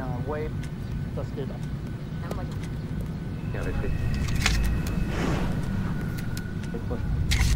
wait the speed up. Yeah, let's see. Big push.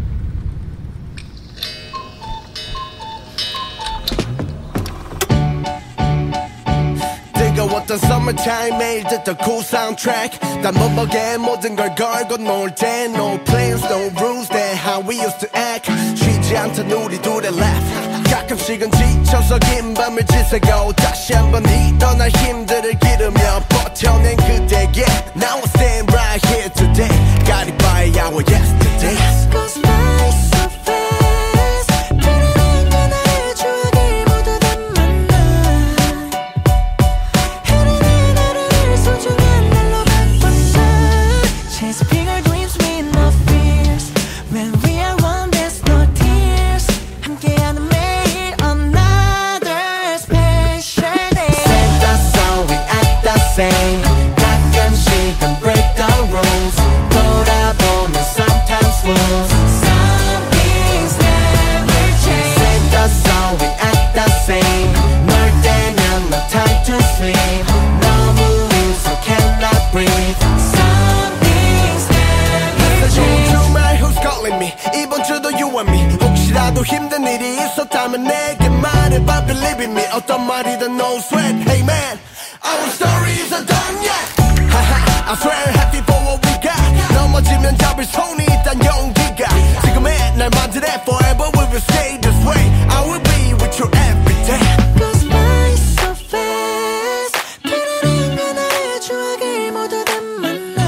뜨거웠던 summertime 매일 듣던 cool soundtrack 단번복에 모든 걸 걸고 놀 때 No plans, no rules, that's how we used to act 쉬지 않던 우리 둘의 laugh 가끔씩은 지쳐서 긴 밤을 지새고 다시 한번 일어날 힘들을 기르며 버텨낸 그대에게 Now I stand right here today Got it by our yesterdays Goes by so fast 편안한 그날의 추억을 모두 담았나 흐르는 하루를 소중한 날로 바꿨나 Chase bigger dreams with no fears When we are one there's no tears 함께하는 매일 another special day Said that's all we act the same 가끔씩은 break the rules 돌아보면 sometimes lose Some things never change Said that's all we act the same 널 때면 no time to sleep 너무 익숙해 cannot breathe Some things never change 주말 who's calling me 이번 주도 you and me 혹시라도 힘든 일이 있었다면 내게 말해봐 believe in me 어떤 말이든 no sweat Hey man our stories are done yet I swear happy for what we got 넘어지면 잡을 손이 있단 용기가 지금의 날 만들어 forever we will stay this way I will be with you every day Goes by so fast 편안한 그날의 추억을 모두 담았나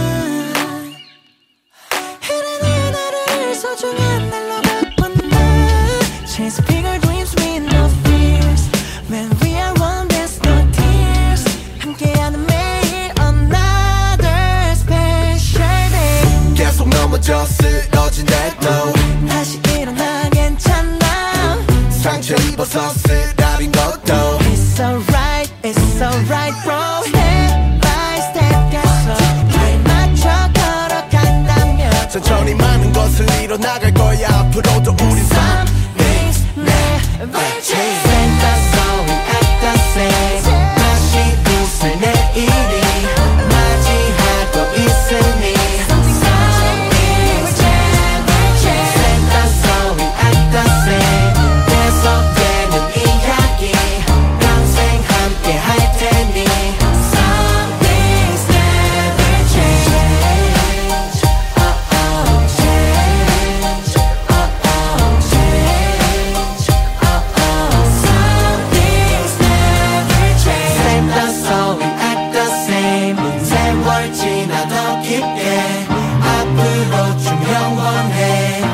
흐르는 하루를 소중한 날로 바꿨나 Chase bigger dreams with no fears When we are one there's no tears 함께하는 매일 another special day 계속 넘어져 쓰러진데도 다시 일어나 괜찮아 상처 입어서 쓰라린 것도 It's alright bro Step by step 계속 발 맞춰 걸어간다면 천천히 많은 것을 이뤄나갈 거야 앞으로도 우리 삶 Things never change Said that's all we act the same 다시 웃을 내일이 맞이하고 있으니 Some things never change Said that's all we act the same 계속되는 이야기 평생 함께 할 테니 Some things never change change Some things never change Said that's all we act the same 세월 지나도 깊게 앞으로 쭉 영원해